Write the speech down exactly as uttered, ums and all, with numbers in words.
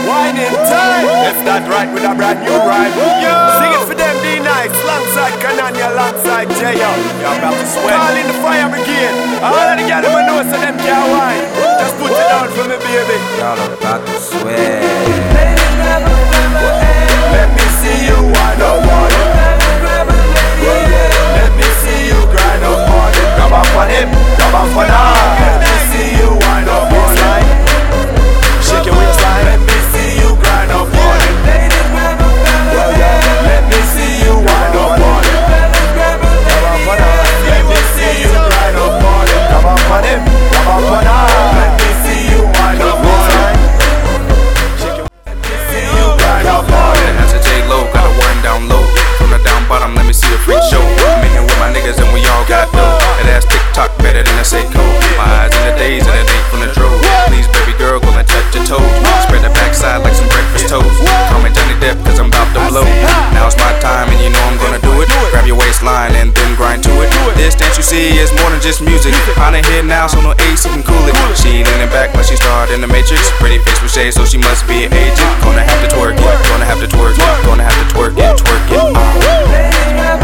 Whining time. Let's start right with a brand new rhyme. Yo. Sing it for them, be nice. Alongside Kananya, alongside J O. You're about to sweat. Call in the fire brigade. All of the gyal them know so them can't whine. Just put it down for me, baby. Y'all are about to sweat. Let me see you wind up on it. Let me see you grind up on it. Come up on him, come up on her. Let me see you wind up on it. Shake your waistline. Let me see you grind up on it. Let me see you wind up on it. Come up on her. Let me see you grind up on it. Come up on him, come up on her. Let me see you wind up on it. Let me see you grind up on it. That's a J-Lo, got a one down low. From the down bottom, let me see a freak show. I'm in here with my niggas and we all got dough. That ass tick-tock better than a Seiko. My eyes in the days and it ain't from the drove. Please, baby girl, go and touch your toes. Spread the backside like some breakfast toast. Call me Johnny Depp cause I'm about to blow. Now it's my time and you know I'm gonna do it. Grab your waistline and then grind to it. This dance you see is more than just music. On her head now so no A C can cool it. She leaning back like she starred in the Matrix. Pretty face with shades so she must be an agent. Gonna have to twerk it, gonna have to twerk it, gonna have to twerk it, twerk it. Uh.